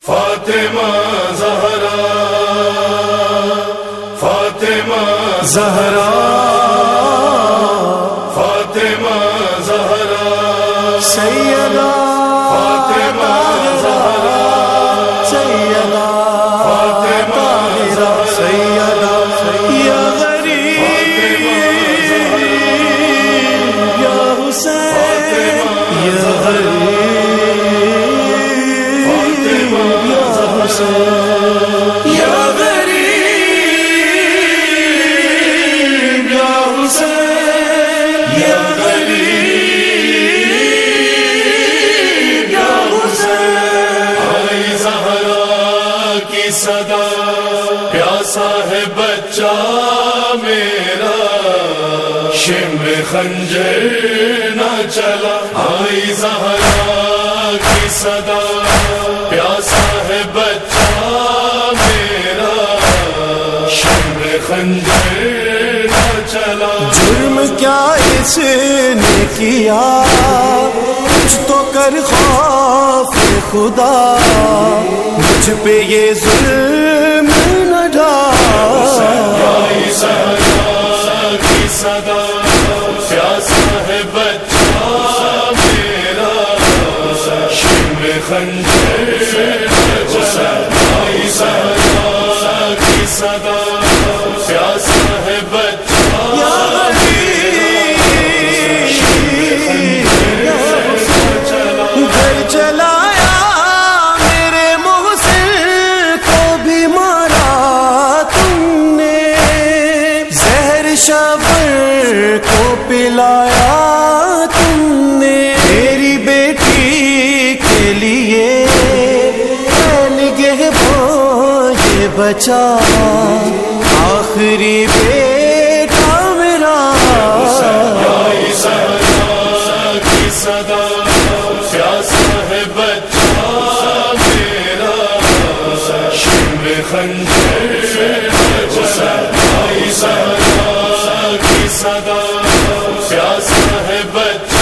فاطمہ زہرا، فاطمہ زہرا، فاطمہ زہرا، سیدہ فاطمہ زہرا، سیدہ فاطمہ زہرا، سیدہ یا غریب یا حسین یا غریب یا حسین یا غریب یا حسین یا غریب یا حسین آئی زہرا کی صدا، پیاسا ہے بچہ میرا، شم خنجر نہ چلا۔ آئی زہرا کی صدا، پیاسا ہے بچہ میرا، شم خنجر نہ چلا۔ جرم کیا اس نے کیا، کچھ تو کر خوف خدا، مجھ پہ یہ ظلم نہ ڈال۔ آئی زہرا کی صدا، پیاسا ہے بچہ میرا، شم خنجر نہ چلا۔ آئی زہرا کی صدا، پیاسا ہے بچہ گھر چلایا میرے محسن کو بھی مارا تم نے، زہر شبر کو پلایا تم نے، میری بیٹی کے لیے نگہباں یہ بچا، آخری بیٹا میرا۔ آئی زہرا کی صدا، پیاسا ہے بچہ میرا، شم خنجر نہ چلا۔ آئی زہرا کی صدا، پیاسا ہے بچہ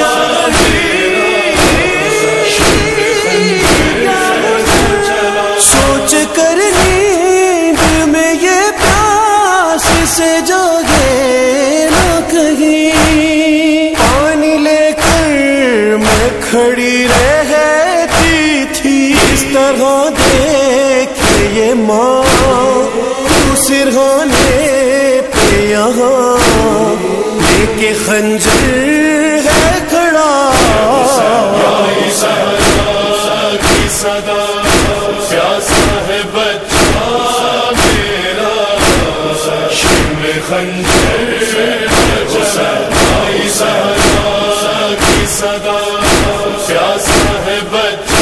سوچ کر نیند میں یہ پیاس سے جاگے نہ کہیں، پانی لے کر میں کھڑی رہتی تھی، اس طرح دیکھے یہ ماں تو سرہانے پہ یہاں لے کے خنجر ہے کھڑا۔ آئی زہرا کی صدا، پیاسا ہے بچہ میرا، شم خنجر نہ چلا۔ آئی زہرا کی صدا، پیاسا ہے بچہ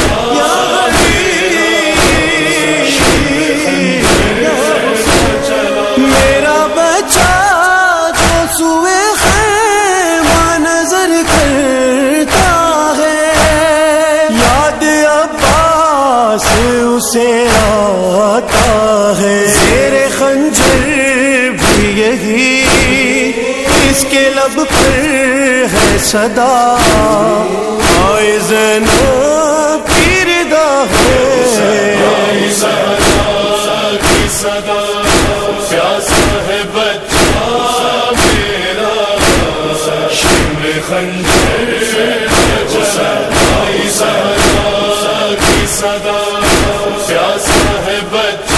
میرا بچہ جو سوئے خیمہ نظر کرتا ہے، یاد عباس اسے آتا ہے، زیر خنجر بھی یہی اس کے لب پر ہے صدا، آئے زینب کی ردا ہے۔ آئی زہرا کی صدا، پیاسا ہے بچہ میرا، شم خنجر نہ چلا۔ آئی زہرا کی صدا، پیاسا ہے بچہ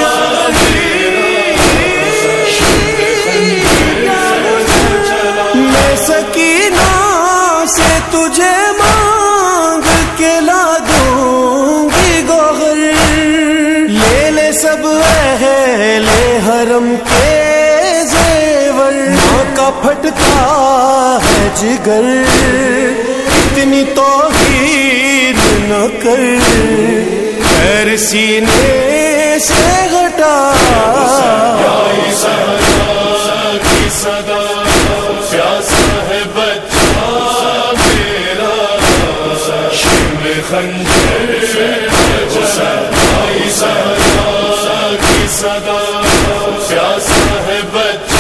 میں سکینہ سے تجھے مانگ کے لا دوں گی گوہر، لے لے سب اہل حرم کے زیور، ماں کا پھٹتا ہے جگر، اتنی توہین نہ کر، خیر سینے سے ہٹا۔ آئی زہرا کی صدا، پیاسا ہے بچہ میرا، شم خنجر نہ چلا۔ آئی زہرا کی صدا، پیاسا ہے بچہ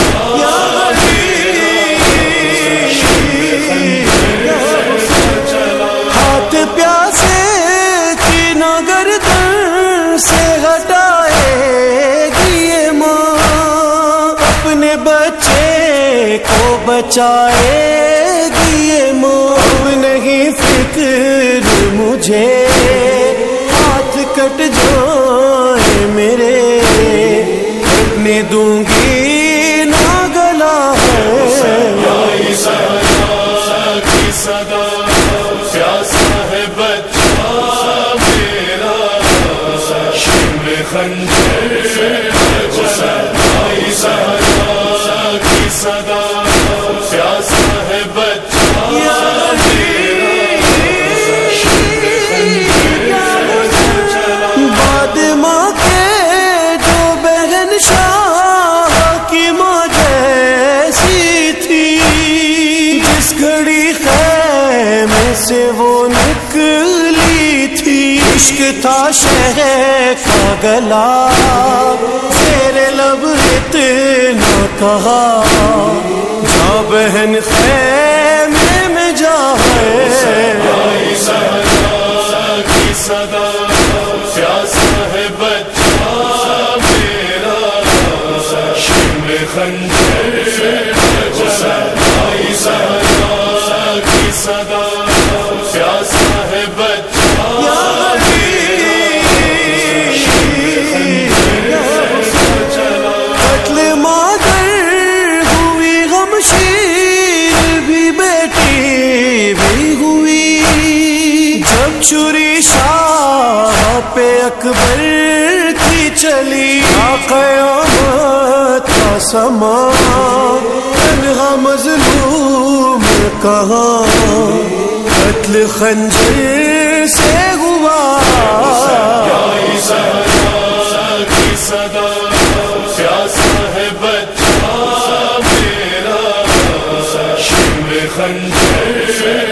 ہاتھ پیاسے کی نہ گردن بچائے گی یہ موت نہیں فکر مجھے ہاتھ کٹ جائے میرے اپنے دوں گی نہ گلا ہے کی صدا پیاسا ہے بچہ میرا شمع خنجر کی صدا پیاسا ہے بچہ بعد ماں کے جو بہن شاہ کی ماں جیسی تھی جس گھڑی خیمے سے وہ نکلی تھی عشق تھا شہر کا گلا تیرے لب اتنا کہا جا بہن خیمے میں جا کی صدا پیاسا ہے بچہ میرا شمع خنجر کی صدا پیاسا ہے بچہ قتل مادر ہوئی غمشیر بھی بیٹی بھی ہوئی جب چھری شاہ پہ اکبر کی چلی قیامت کا سما تنہا مظلوم کہاں قتل خنجر سے ہوا کی صدا پیاسا ہے بچہ میرا شمع خنجر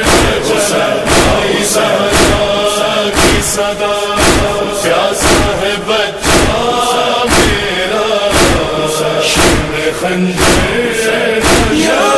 کی صدا پیاسا ہے بچہ میرا شمع خنجر